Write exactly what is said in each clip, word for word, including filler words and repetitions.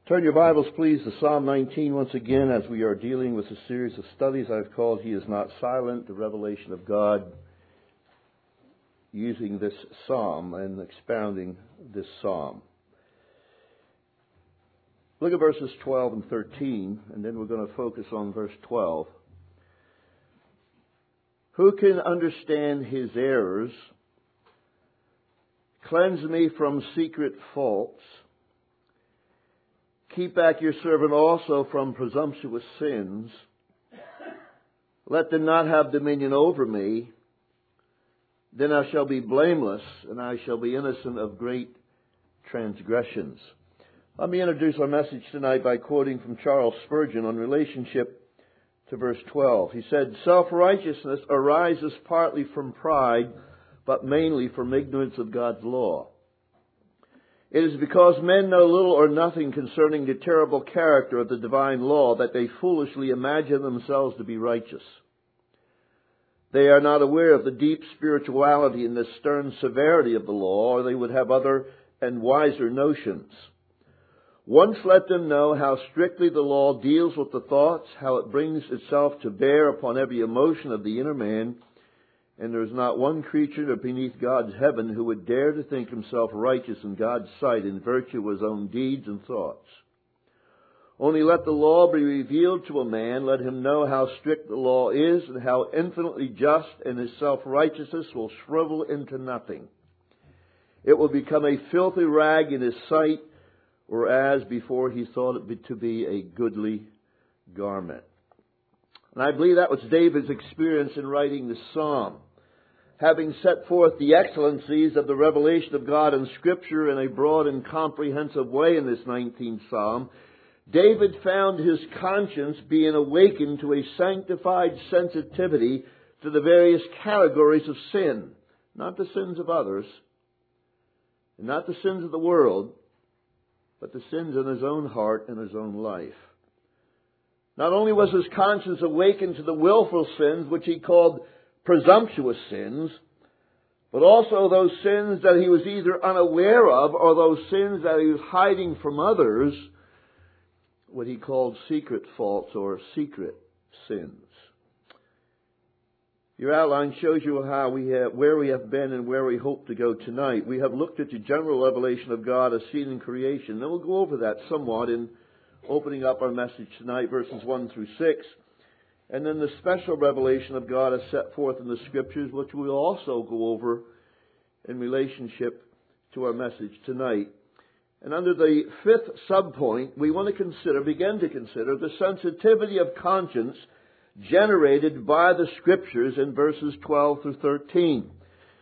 Turn your Bibles, please, to Psalm nineteen once again, as we are dealing with a series of studies I've called He is Not Silent, the Revelation of God, using this psalm and expounding this psalm. Look at verses twelve and thirteen, and then we're going to focus on verse twelve. Who can understand His errors? Cleanse me from secret faults. Keep back your servant also from presumptuous sins. Let them not have dominion over me. Then I shall be blameless, and I shall be innocent of great transgressions. Let me introduce our message tonight by quoting from Charles Spurgeon on relationship to verse twelve. He said, "Self-righteousness arises partly from pride, but mainly from ignorance of God's law. It is because men know little or nothing concerning the terrible character of the divine law that they foolishly imagine themselves to be righteous. They are not aware of the deep spirituality and the stern severity of the law, or they would have other and wiser notions. Once let them know how strictly the law deals with the thoughts, how it brings itself to bear upon every emotion of the inner man, and there is not one creature beneath God's heaven who would dare to think himself righteous in God's sight in virtue of his own deeds and thoughts. Only let the law be revealed to a man, let him know how strict the law is and how infinitely just, and his self-righteousness will shrivel into nothing. It will become a filthy rag in his sight, whereas before he thought it to be a goodly garment." And I believe that was David's experience in writing this psalm. Having set forth the excellencies of the revelation of God in Scripture in a broad and comprehensive way in this nineteenth psalm, David found his conscience being awakened to a sanctified sensitivity to the various categories of sin. Not the sins of others, and not the sins of the world, but the sins in his own heart and his own life. Not only was his conscience awakened to the willful sins, which he called presumptuous sins, but also those sins that he was either unaware of or those sins that he was hiding from others, what he called secret faults or secret sins. Your outline shows you how we have, where we have been and where we hope to go tonight. We have looked at the general revelation of God as seen in creation. Then we'll go over that somewhat in opening up our message tonight, verses one through six. And then the special revelation of God is set forth in the Scriptures, which we'll also go over in relationship to our message tonight. And under the fifth subpoint, we want to consider, begin to consider, the sensitivity of conscience generated by the Scriptures in verses twelve through thirteen.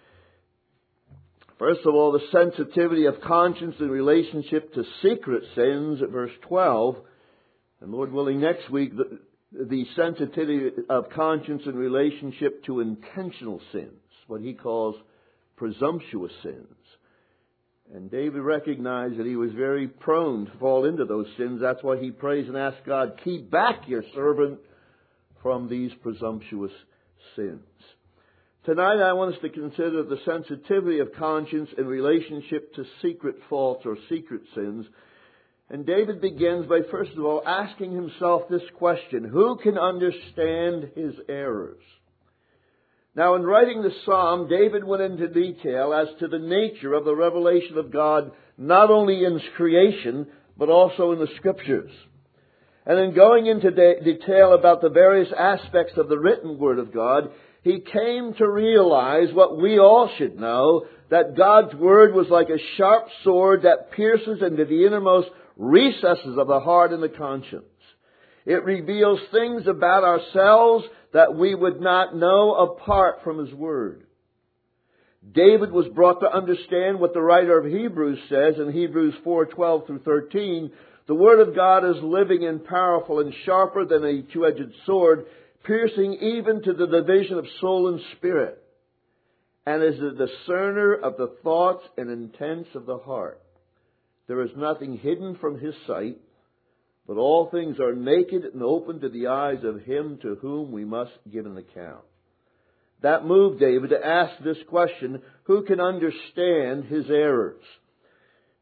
First of all, the sensitivity of conscience in relationship to secret sins at verse twelve. And Lord willing, next week, the, the sensitivity of conscience in relationship to intentional sins, what he calls presumptuous sins. And David recognized that he was very prone to fall into those sins. That's why he prays and asks God, keep back your servant from these presumptuous sins. Tonight I want us to consider the sensitivity of conscience in relationship to secret faults or secret sins. And David begins by first of all asking himself this question: who can understand his errors? Now in writing the psalm, David went into detail as to the nature of the revelation of God, not only in creation, but also in the Scriptures. And in going into de- detail about the various aspects of the written Word of God, he came to realize what we all should know, that God's Word was like a sharp sword that pierces into the innermost recesses of the heart and the conscience. It reveals things about ourselves that we would not know apart from His Word. David was brought to understand what the writer of Hebrews says in Hebrews four, twelve through thirteen. The Word of God is living and powerful and sharper than a two-edged sword, piercing even to the division of soul and spirit, and is a discerner of the thoughts and intents of the heart. There is nothing hidden from His sight, but all things are naked and open to the eyes of Him to whom we must give an account. That moved David to ask this question: who can understand his errors?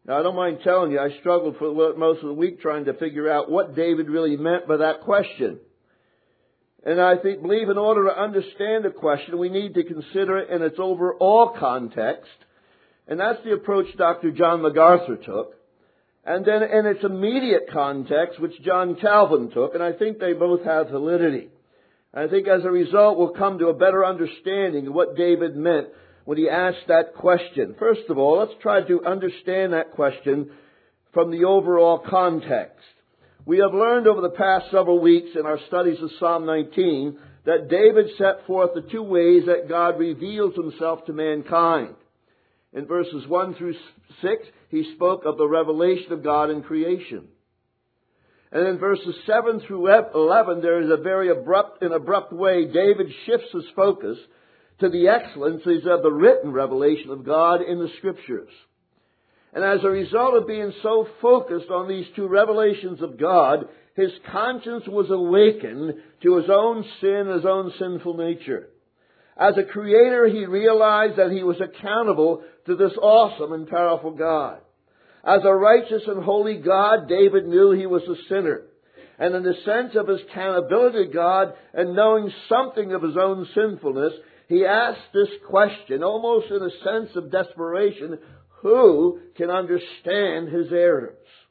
Now, I don't mind telling you, I struggled for most of the week trying to figure out what David really meant by that question. And I think, believe in order to understand a question, we need to consider it in its overall context. And that's the approach Doctor John MacArthur took. And then in its immediate context, which John Calvin took. And I think they both have validity. And I think as a result, we'll come to a better understanding of what David meant when he asked that question. First of all, let's try to understand that question from the overall context. We have learned over the past several weeks in our studies of Psalm nineteen that David set forth the two ways that God reveals himself to mankind. In verses one through six, he spoke of the revelation of God in creation. And in verses seven through eleven, there is a very abrupt, in abrupt way, David shifts his focus to the excellencies of the written revelation of God in the Scriptures. And as a result of being so focused on these two revelations of God, his conscience was awakened to his own sin, his own sinful nature. As a creator, he realized that he was accountable to this awesome and powerful God. As a righteous and holy God, David knew he was a sinner. And in the sense of his accountability to God and knowing something of his own sinfulness, he asked this question, almost in a sense of desperation: who can understand his errors?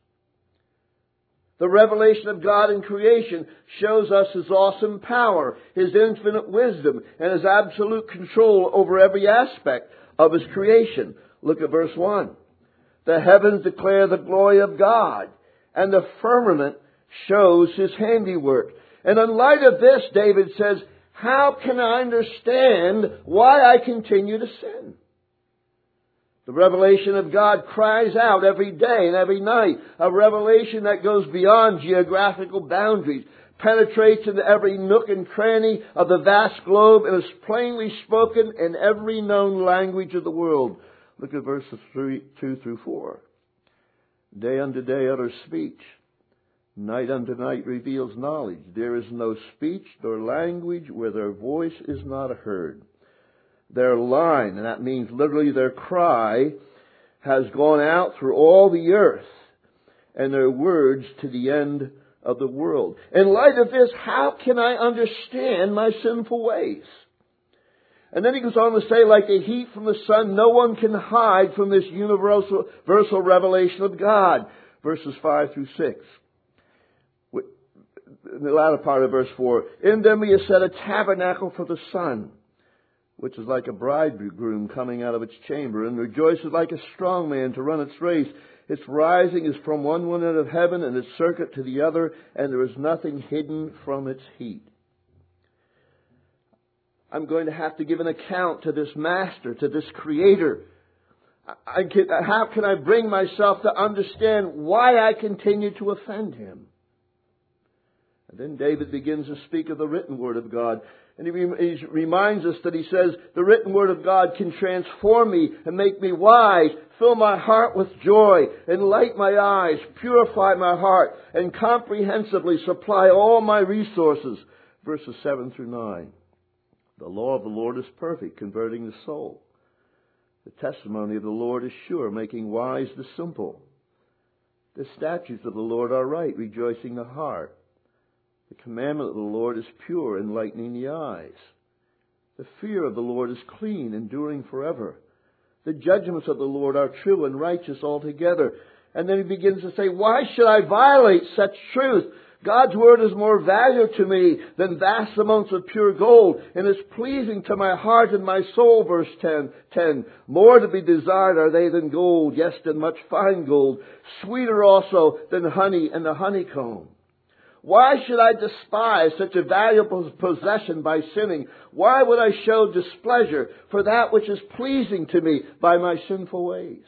The revelation of God in creation shows us His awesome power, His infinite wisdom, and His absolute control over every aspect of His creation. Look at verse one. The heavens declare the glory of God, and the firmament shows His handiwork. And in light of this, David says, how can I understand why I continue to sin? The revelation of God cries out every day and every night. A revelation that goes beyond geographical boundaries, penetrates into every nook and cranny of the vast globe, and is plainly spoken in every known language of the world. Look at verses three, two through four. Day unto day utters speech. Night unto night reveals knowledge. There is no speech nor language where their voice is not heard. Their line, and that means literally their cry, has gone out through all the earth, and their words to the end of the world. In light of this, how can I understand my sinful ways? And then he goes on to say, like the heat from the sun, no one can hide from this universal, universal revelation of God. Verses five through six. In the latter part of verse four, in them he has set a tabernacle for the sun, which is like a bridegroom coming out of its chamber, and rejoices like a strong man to run its race. Its rising is from one window of heaven, and its circuit to the other, and there is nothing hidden from its heat. I'm going to have to give an account to this master, to this creator. I can, how can I bring myself to understand why I continue to offend him? And then David begins to speak of the written word of God. And he, he reminds us that he says, the written word of God can transform me and make me wise, fill my heart with joy, enlighten my eyes, purify my heart, and comprehensively supply all my resources. Verses seven through nine. The law of the Lord is perfect, converting the soul. The testimony of the Lord is sure, making wise the simple. The statutes of the Lord are right, rejoicing the heart. The commandment of the Lord is pure, enlightening the eyes. The fear of the Lord is clean, enduring forever. The judgments of the Lord are true and righteous altogether. And then he begins to say, why should I violate such truth? God's word is more valuable to me than vast amounts of pure gold, and is pleasing to my heart and my soul. Verse ten, ten. More to be desired are they than gold, yes, than much fine gold. Sweeter also than honey and the honeycomb. Why should I despise such a valuable possession by sinning? Why would I show displeasure for that which is pleasing to me by my sinful ways?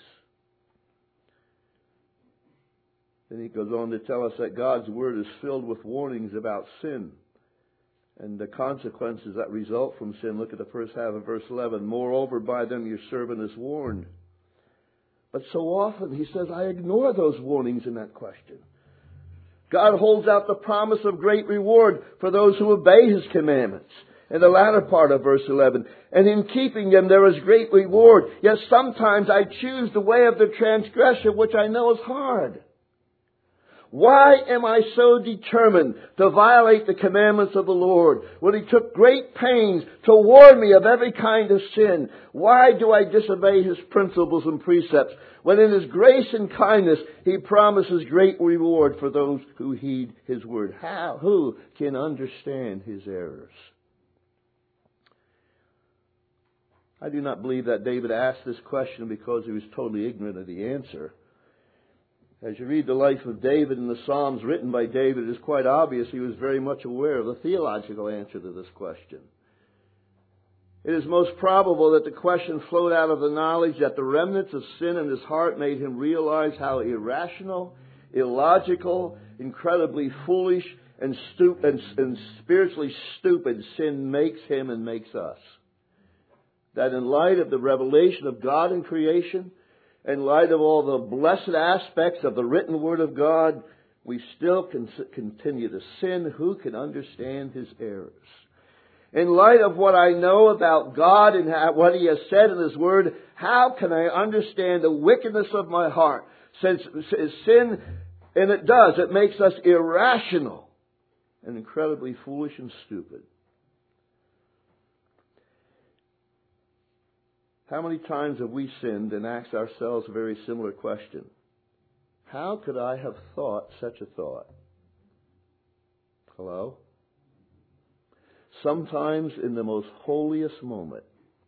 Then he goes on to tell us that God's word is filled with warnings about sin and the consequences that result from sin. Look at the first half of verse eleven. Moreover, by them your servant is warned. But so often, he says, I ignore those warnings in that question. God holds out the promise of great reward for those who obey His commandments. In the latter part of verse eleven, and in keeping them there is great reward. Yet sometimes I choose the way of the transgressor, which I know is hard. Why am I so determined to violate the commandments of the Lord, when He took great pains to warn me of every kind of sin? Why do I disobey His principles and precepts, when in His grace and kindness He promises great reward for those who heed His word? How? Who can understand His errors? I do not believe that David asked this question because he was totally ignorant of the answer. As you read the life of David and the Psalms written by David, it is quite obvious he was very much aware of the theological answer to this question. It is most probable that the question flowed out of the knowledge that the remnants of sin in his heart made him realize how irrational, illogical, incredibly foolish, and, stu- and, and spiritually stupid sin makes him and makes us. That in light of the revelation of God in creation, in light of all the blessed aspects of the written Word of God, we still can continue to sin. Who can understand His errors? In light of what I know about God and what He has said in His Word, how can I understand the wickedness of my heart? Since sin, and it does, it makes us irrational and incredibly foolish and stupid. How many times have we sinned and asked ourselves a very similar question? How could I have thought such a thought? Hello? Sometimes in the most holiest moment.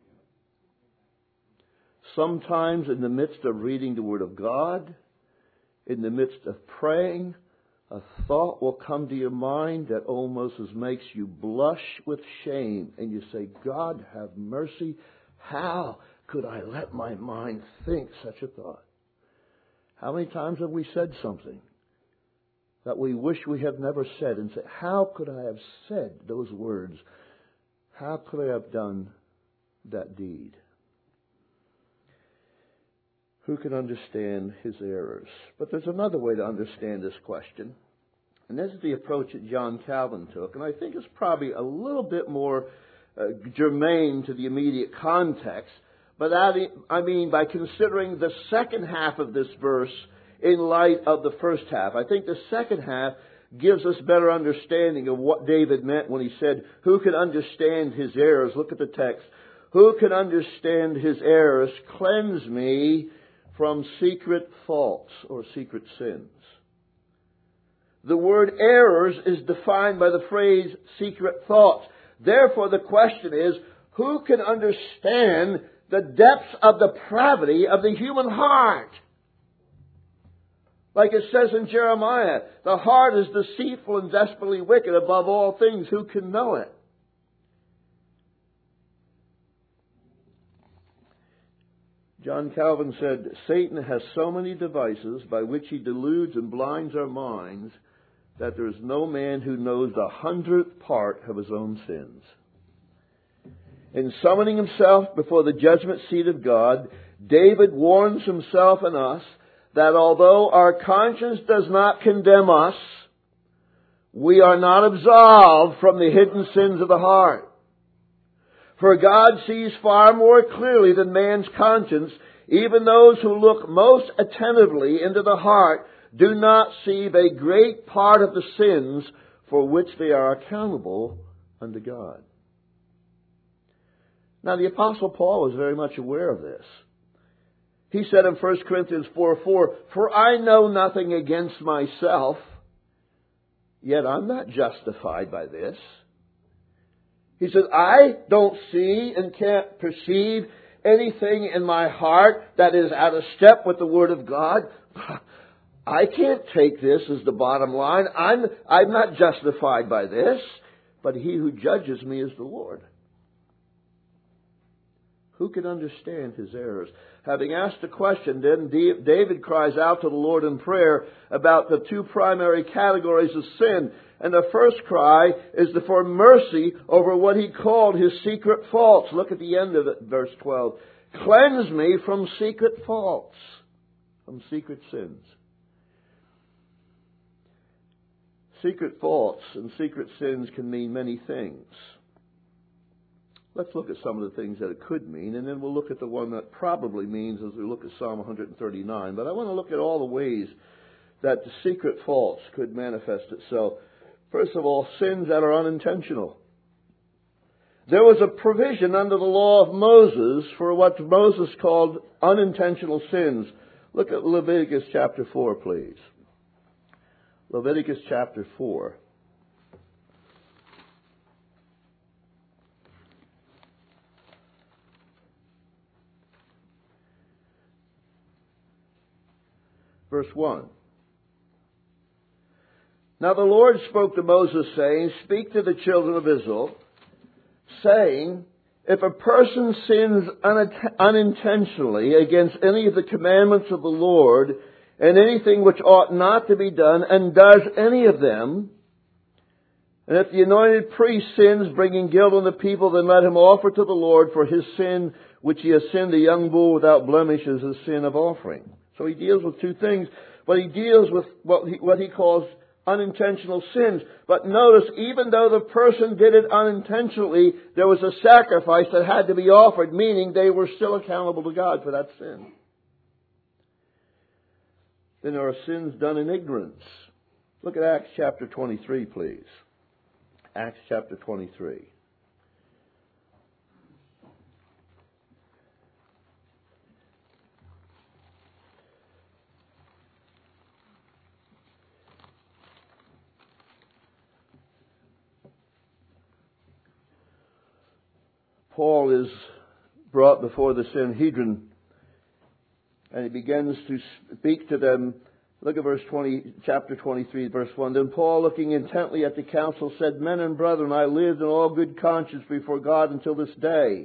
Sometimes in the midst of reading the Word of God, in the midst of praying, a thought will come to your mind that almost makes you blush with shame. And you say, God, have mercy. How could I let my mind think such a thought? How many times have we said something that we wish we had never said and say, how could I have said those words? How could I have done that deed? Who can understand his errors? But there's another way to understand this question. And this is the approach that John Calvin took. And I think it's probably a little bit more uh, germane to the immediate context. But that, I mean, by considering the second half of this verse in light of the first half. I think the second half gives us better understanding of what David meant when he said, who can understand his errors? Look at the text. Who can understand his errors? Cleanse me from secret faults or secret sins. The word errors is defined by the phrase secret thoughts. Therefore, the question is, who can understand the depths of depravity of the human heart? Like it says in Jeremiah, the heart is deceitful and desperately wicked above all things. Who can know it? John Calvin said, Satan has so many devices by which he deludes and blinds our minds that there is no man who knows the hundredth part of his own sins. In summoning himself before the judgment seat of God, David warns himself and us that although our conscience does not condemn us, we are not absolved from the hidden sins of the heart. For God sees far more clearly than man's conscience. Even those who look most attentively into the heart do not see a great part of the sins for which they are accountable unto God. Now, the Apostle Paul was very much aware of this. He said in First Corinthians four four, For I know nothing against myself, yet I'm not justified by this. He says, I don't see and can't perceive anything in my heart that is out of step with the Word of God. I can't take this as the bottom line. I'm, I'm not justified by this, but He who judges me is the Lord. Who can understand his errors? Having asked the question, then David cries out to the Lord in prayer about the two primary categories of sin. And the first cry is for mercy over what he called his secret faults. Look at the end of it, verse twelve. Cleanse me from secret faults, from secret sins. Secret faults and secret sins can mean many things. Let's look at some of the things that it could mean, and then we'll look at the one that probably means as we look at Psalm one thirty-nine. But I want to look at all the ways that the secret faults could manifest itself. First of all, sins that are unintentional. There was a provision under the law of Moses for what Moses called unintentional sins. Look at Leviticus chapter four, please. Leviticus chapter four. Verse one. Now the Lord spoke to Moses, saying, Speak to the children of Israel, saying, If a person sins unintentionally against any of the commandments of the Lord, and anything which ought not to be done, and does any of them, and if the anointed priest sins, bringing guilt on the people, then let him offer to the Lord for his sin, which he has sinned, a young bull without blemish as a sin of offering. So he deals with two things, but he deals with what he, what he calls unintentional sins. But notice, even though the person did it unintentionally, there was a sacrifice that had to be offered, meaning they were still accountable to God for that sin. Then there are sins done in ignorance. Look at Acts chapter twenty-three, please. Acts chapter twenty-three. Paul is brought before the Sanhedrin, and he begins to speak to them. Look at verse twenty, chapter twenty-three, verse one. Then Paul, looking intently at the council, said, Men and brethren, I lived in all good conscience before God until this day.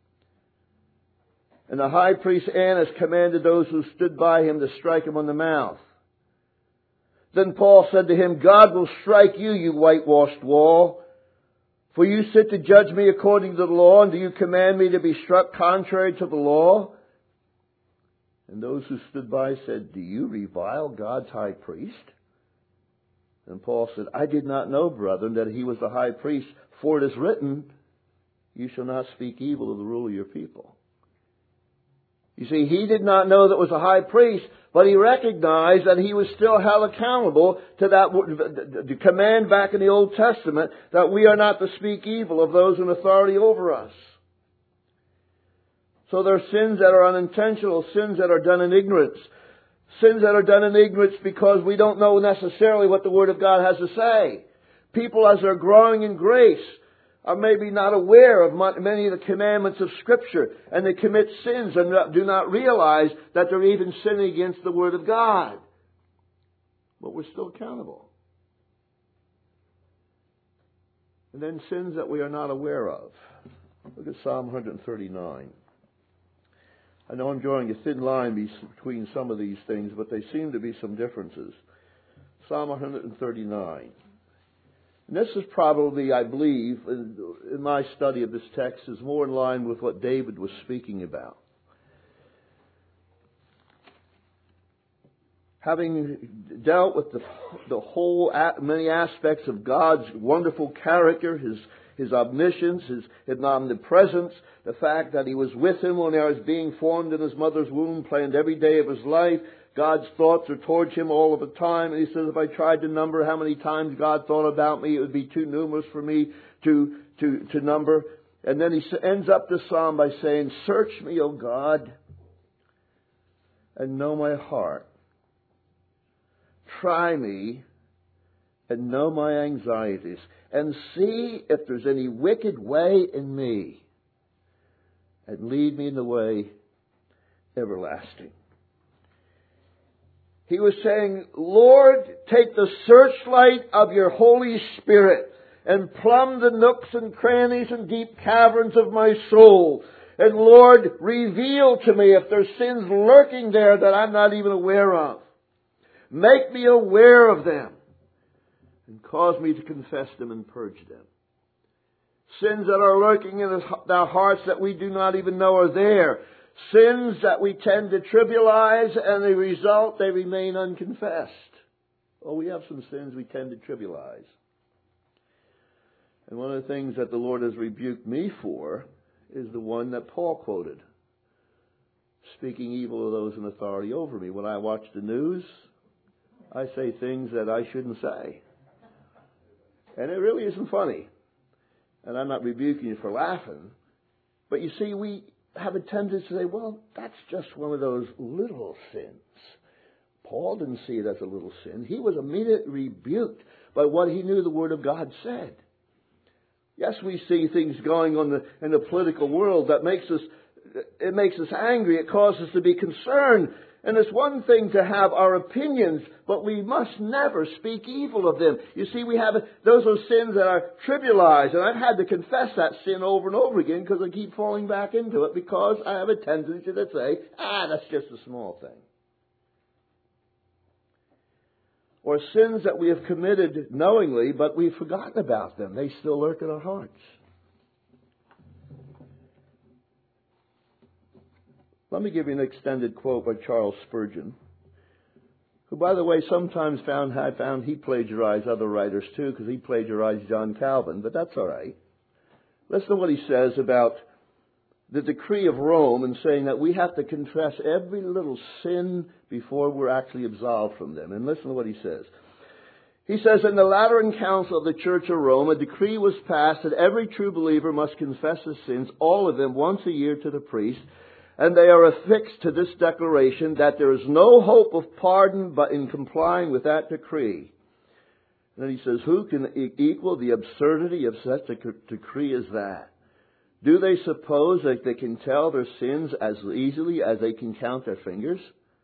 And the high priest Annas commanded those who stood by him to strike him on the mouth. Then Paul said to him, God will strike you, you whitewashed wall. For you sit to judge me according to the law, and do you command me to be struck contrary to the law? And those who stood by said, Do you revile God's high priest? And Paul said, I did not know, brethren, that he was the high priest, for it is written, You shall not speak evil of the rule of your people. You see, he did not know that it was a high priest, but he recognized that he was still held accountable to that the command back in the Old Testament that we are not to speak evil of those in authority over us. So there are sins that are unintentional, sins that are done in ignorance. Sins that are done in ignorance because we don't know necessarily what the Word of God has to say. People, as they're growing in grace, are maybe not aware of many of the commandments of Scripture, and they commit sins and do not realize that they're even sinning against the Word of God. But we're still accountable. And then sins that we are not aware of. Look at Psalm one thirty-nine. I know I'm drawing a thin line between some of these things, but there seem to be some differences. Psalm one thirty-nine. And this is probably, I believe, in, in my study of this text, is more in line with what David was speaking about. Having dealt with the, the whole, many aspects of God's wonderful character, His His omniscience, His, his omnipresence, the fact that He was with him when he was being formed in his mother's womb, planned every day of his life. God's thoughts are towards him all of the time. And he says, if I tried to number how many times God thought about me, it would be too numerous for me to, to, to number. And then he ends up the psalm by saying, Search me, O God, and know my heart. Try me and know my anxieties, and see if there's any wicked way in me, and lead me in the way everlasting. He was saying, Lord, take the searchlight of your Holy Spirit and plumb the nooks and crannies and deep caverns of my soul. And Lord, reveal to me if there's sins lurking there that I'm not even aware of. Make me aware of them and cause me to confess them and purge them. Sins that are lurking in our hearts that we do not even know are there. Sins that we tend to trivialize, and the result, they remain unconfessed. Oh, we have some sins we tend to trivialize. And one of the things that the Lord has rebuked me for is the one that Paul quoted. Speaking evil of those in authority over me. When I watch the news, I say things that I shouldn't say. And it really isn't funny. And I'm not rebuking you for laughing. But you see, we have a tendency to say, well, that's just one of those little sins. Paul didn't see it as a little sin. He was immediately rebuked by what he knew the Word of God said. Yes, we see things going on the, in the political world that makes us, it makes us angry. It causes us to be concerned. And it's one thing to have our opinions, but we must never speak evil of them. You see, we have, those are sins that are trivialized. And I've had to confess that sin over and over again because I keep falling back into it because I have a tendency to say, ah, that's just a small thing. Or sins that we have committed knowingly, but we've forgotten about them. They still lurk in our hearts. Let me give you an extended quote by Charles Spurgeon, who, by the way, sometimes found I found he plagiarized other writers too, because he plagiarized John Calvin, but that's all right. Listen to what he says about the decree of Rome and saying that we have to confess every little sin before we're actually absolved from them. And listen to what he says. He says, in the Lateran Council of the Church of Rome, a decree was passed that every true believer must confess his sins, all of them, once a year to the priest. And they are affixed to this declaration that there is no hope of pardon but in complying with that decree. And then he says, who can equal the absurdity of such a decree as that? Do they suppose that they can tell their sins as easily as they can count their fingers?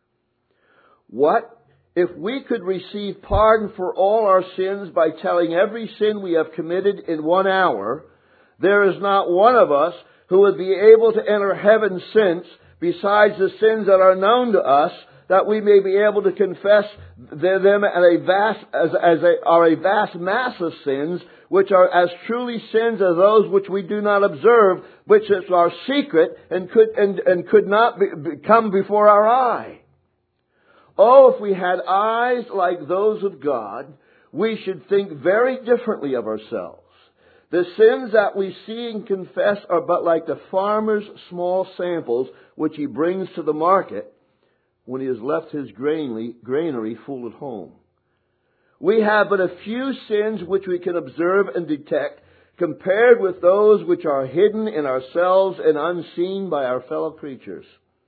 What? If we could receive pardon for all our sins by telling every sin we have committed in one hour, there is not one of us who would be able to enter heaven since, besides the sins that are known to us, that we may be able to confess them at a vast, as, as a, are a vast mass of sins, which are as truly sins as those which we do not observe, which are secret and could and, and could not be, be, come before our eye. Oh, if we had eyes like those of God, we should think very differently of ourselves. The sins that we see and confess are but like the farmer's small samples which he brings to the market when he has left his granary, granary full at home. We have but a few sins which we can observe and detect compared with those which are hidden in ourselves and unseen by our fellow creatures.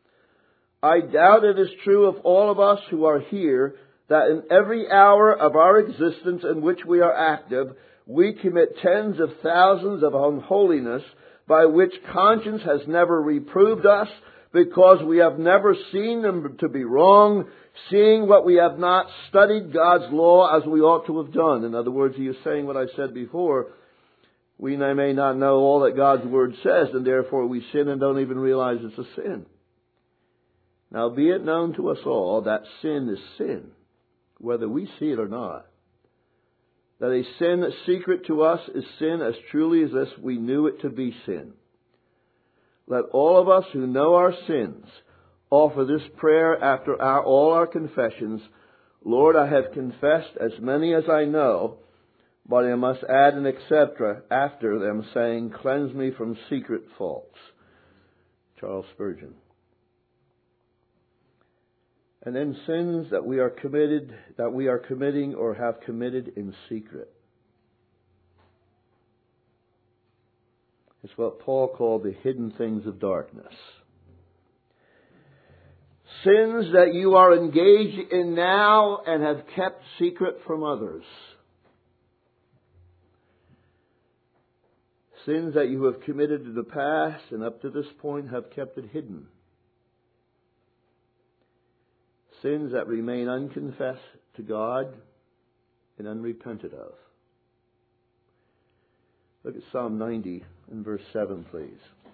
I doubt it is true of all of us who are here that in every hour of our existence in which we are active, we commit tens of thousands of unholiness by which conscience has never reproved us because we have never seen them to be wrong, seeing what we have not studied God's law as we ought to have done. In other words, he is saying what I said before. We may not know all that God's Word says, and therefore we sin and don't even realize it's a sin. Now, be it known to us all that sin is sin, whether we see it or not. That a sin secret to us is sin as truly as if we knew it to be sin. Let all of us who know our sins offer this prayer after our, all our confessions. Lord, I have confessed as many as I know, but I must add an et cetera after them, saying, cleanse me from secret faults. Charles Spurgeon. And then sins that we are committed, that we are committing or have committed in secret. It's what Paul called the hidden things of darkness. Sins that you are engaged in now and have kept secret from others. Sins that you have committed in the past and up to this point have kept it hidden. Sins that remain unconfessed to God and unrepented of. Look at Psalm ninety and verse seven, please.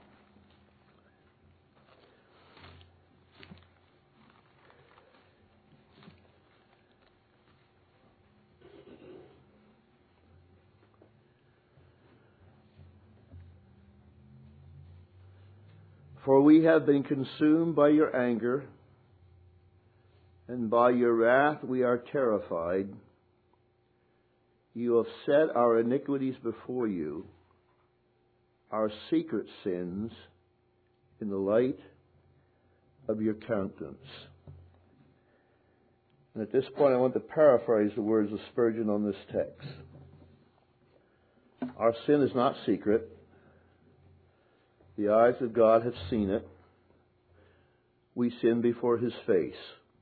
For we have been consumed by your anger, and by your wrath we are terrified. You have set our iniquities before you, our secret sins in the light of your countenance. And at this point I want to paraphrase the words of Spurgeon on this text. Our sin is not secret. The eyes of God have seen it. We sin before His face.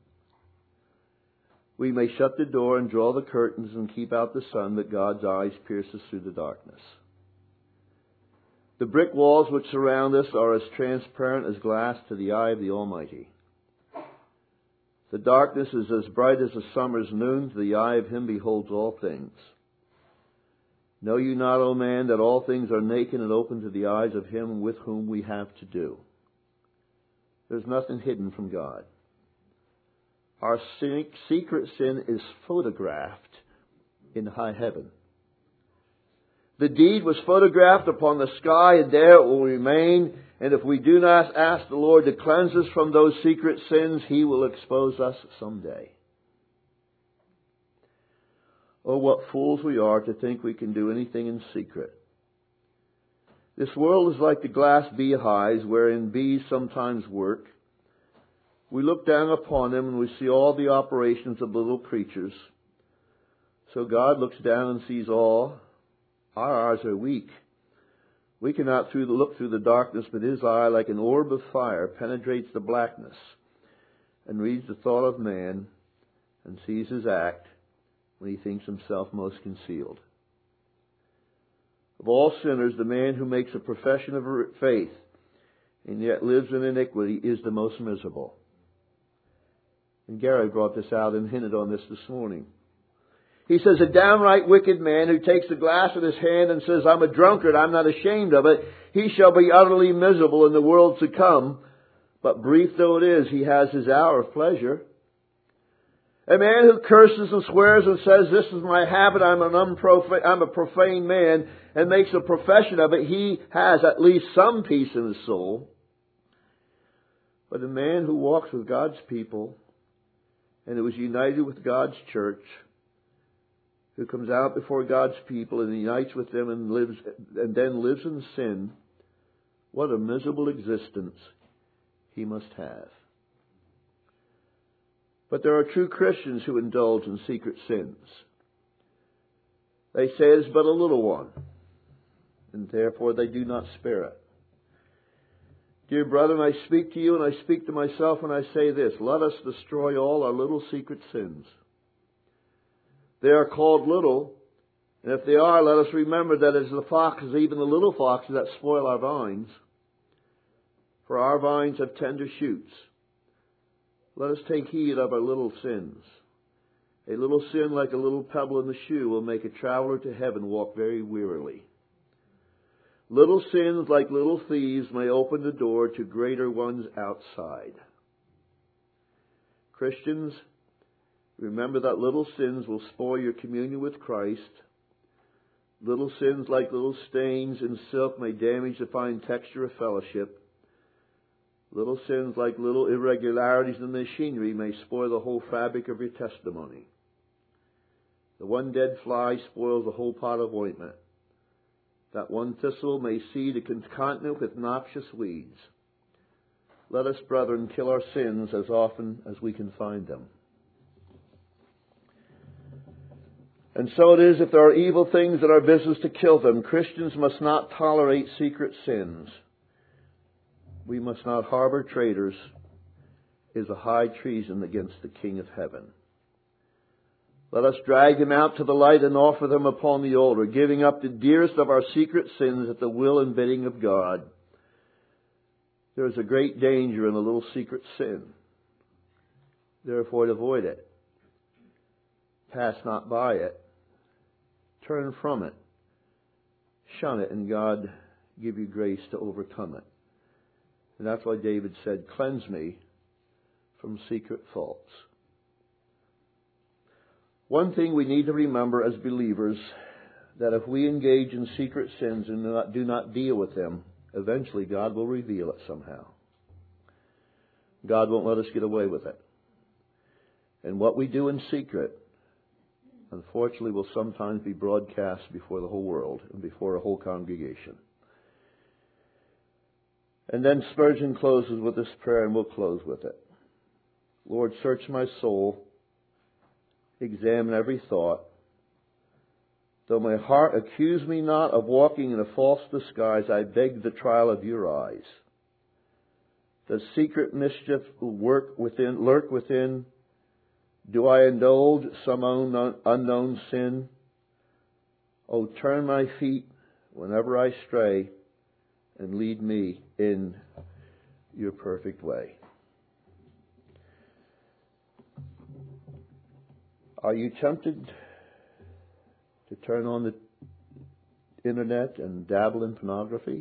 We may shut the door and draw the curtains and keep out the sun, but God's eyes pierce us through the darkness. The brick walls which surround us are as transparent as glass to the eye of the Almighty. The darkness is as bright as a summer's noon to the eye of Him beholds all things. Know you not, O man, that all things are naked and open to the eyes of Him with whom we have to do? There's nothing hidden from God. Our secret sin is photographed in high heaven. The deed was photographed upon the sky, and there it will remain. And if we do not ask the Lord to cleanse us from those secret sins, He will expose us someday. Oh, what fools we are to think we can do anything in secret. This world is like the glass beehives wherein bees sometimes work. We look down upon them and we see all the operations of little creatures. So God looks down and sees all. Our eyes are weak. We cannot through the, look through the darkness, but His eye, like an orb of fire, penetrates the blackness and reads the thought of man and sees his act when he thinks himself most concealed. Of all sinners, the man who makes a profession of faith and yet lives in iniquity is the most miserable. And Gary brought this out and hinted on this this morning. He says, a downright wicked man who takes a glass in his hand and says, I'm a drunkard, I'm not ashamed of it, he shall be utterly miserable in the world to come. But brief though it is, he has his hour of pleasure. A man who curses and swears and says, this is my habit, I'm an unprofane, I'm a profane man, and makes a profession of it, he has at least some peace in his soul. But a man who walks with God's people and who is united with God's church, who comes out before God's people and unites with them and lives and then lives in sin, what a miserable existence he must have. But there are true Christians who indulge in secret sins. They say it's but a little one, and therefore they do not spare it. Dear brethren, I speak to you and I speak to myself when I say this. Let us destroy all our little secret sins. They are called little, and if they are, let us remember that as the foxes, even the little foxes that spoil our vines. For our vines have tender shoots. Let us take heed of our little sins. A little sin like a little pebble in the shoe will make a traveler to heaven walk very wearily. Little sins like little thieves may open the door to greater ones outside. Christians, remember that little sins will spoil your communion with Christ. Little sins like little stains in silk may damage the fine texture of fellowship. Little sins like little irregularities in the machinery may spoil the whole fabric of your testimony. The one dead fly spoils the whole pot of ointment. That one thistle may seed a continent with noxious weeds. Let us, brethren, kill our sins as often as we can find them. And so it is, if there are evil things in our business, to kill them. Christians must not tolerate secret sins. We must not harbor traitors, is a high treason against the King of Heaven. Let us drag them out to the light and offer them upon the altar, giving up the dearest of our secret sins at the will and bidding of God. There is a great danger in a little secret sin. Therefore, avoid it. Pass not by it. Turn from it. Shun it, and God give you grace to overcome it. And that's why David said, cleanse me from secret faults. One thing we need to remember as believers, that if we engage in secret sins and do not, do not deal with them, eventually God will reveal it somehow. God won't let us get away with it. And what we do in secret, unfortunately, will sometimes be broadcast before the whole world and before a whole congregation. And then Spurgeon closes with this prayer, and we'll close with it. Lord, search my soul, examine every thought. Though my heart accuse me not of walking in a false disguise, I beg the trial of your eyes. Does secret mischief work within, lurk within? Do I indulge some unknown, unknown sin? Oh, turn my feet whenever I stray, and lead me in your perfect way. Are you tempted to turn on the internet and dabble in pornography?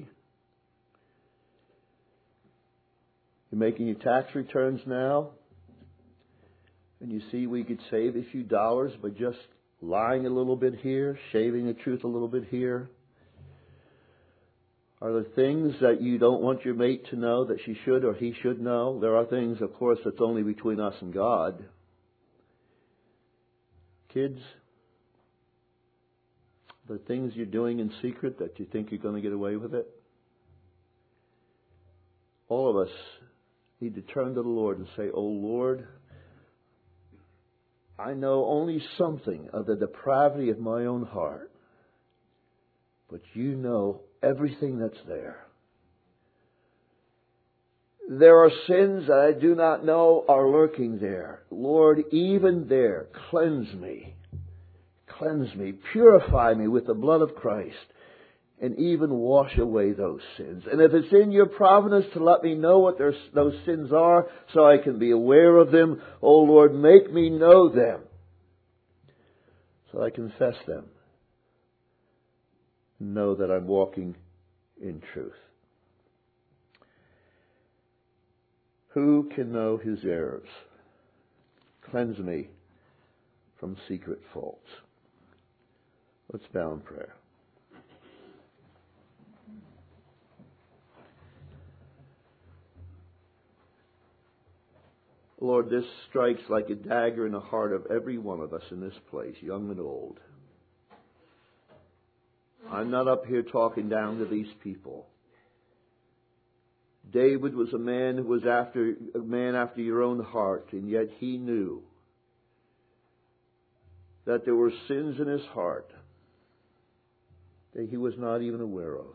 You're making your tax returns now, and you see we could save a few dollars by just lying a little bit here, shaving the truth a little bit here. Are there things that you don't want your mate to know that she should or he should know? There are things, of course, that's only between us and God. Kids, the things you're doing in secret that you think you're going to get away with it? All of us need to turn to the Lord and say, "Oh Lord, I know only something of the depravity of my own heart, but you know everything that's there. There are sins that I do not know are lurking there. Lord, even there, cleanse me. Cleanse me. Purify me with the blood of Christ. And even wash away those sins. And if it's in your providence to let me know what those sins are so I can be aware of them, oh Lord, make me know them so I confess them. Know that I'm walking in truth. Who can know his errors? Cleanse me from secret faults." Let's bow in prayer. Lord, this strikes like a dagger in the heart of every one of us in this place, young and old. I'm not up here talking down to these people. David was a man who was after a man after your own heart, and yet he knew that there were sins in his heart that he was not even aware of.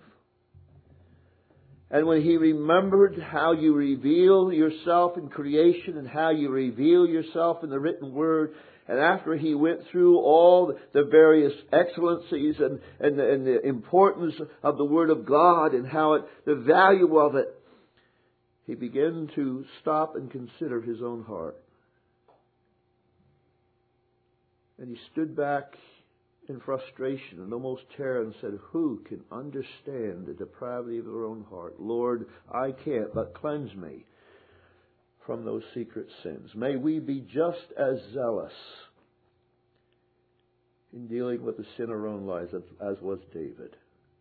And when he remembered how you reveal yourself in creation and how you reveal yourself in the written word, and after he went through all the various excellencies and, and, the, and the importance of the Word of God and how it, the value of it, he began to stop and consider his own heart. And he stood back in frustration and almost terror and said, "Who can understand the depravity of their own heart? Lord, I can't, but cleanse me from those secret sins." May we be just as zealous in dealing with the sin of our own lives as, as was David.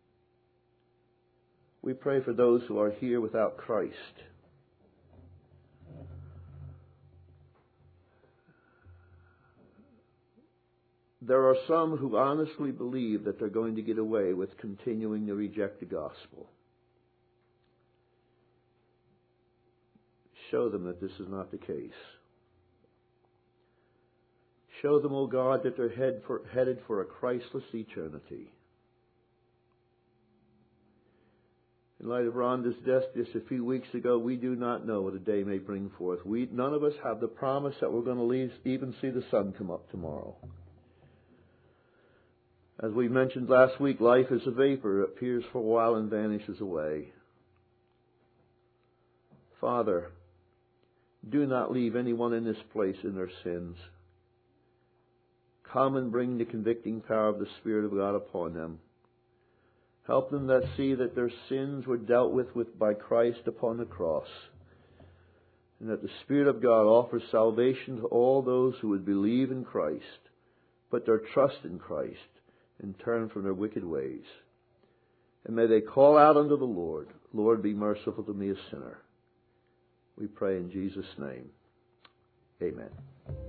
We pray for those who are here without Christ. There are some who honestly believe that they're going to get away with continuing to reject the gospel. Show them that this is not the case. Show them, O God, that they're head for, headed for a Christless eternity. In light of Rhonda's death just a few weeks ago, we do not know what a day may bring forth. We, none of us have the promise that we're going to leave, even see the sun come up tomorrow. As we mentioned last week, life is a vapor. It appears for a while and vanishes away. Father, do not leave anyone in this place in their sins. Come and bring the convicting power of the Spirit of God upon them. Help them that see that their sins were dealt with, with by Christ upon the cross. And that the Spirit of God offers salvation to all those who would believe in Christ, put their trust in Christ, and turn from their wicked ways. And may they call out unto the Lord, "Lord, be merciful to me, a sinner." We pray in Jesus' name. Amen.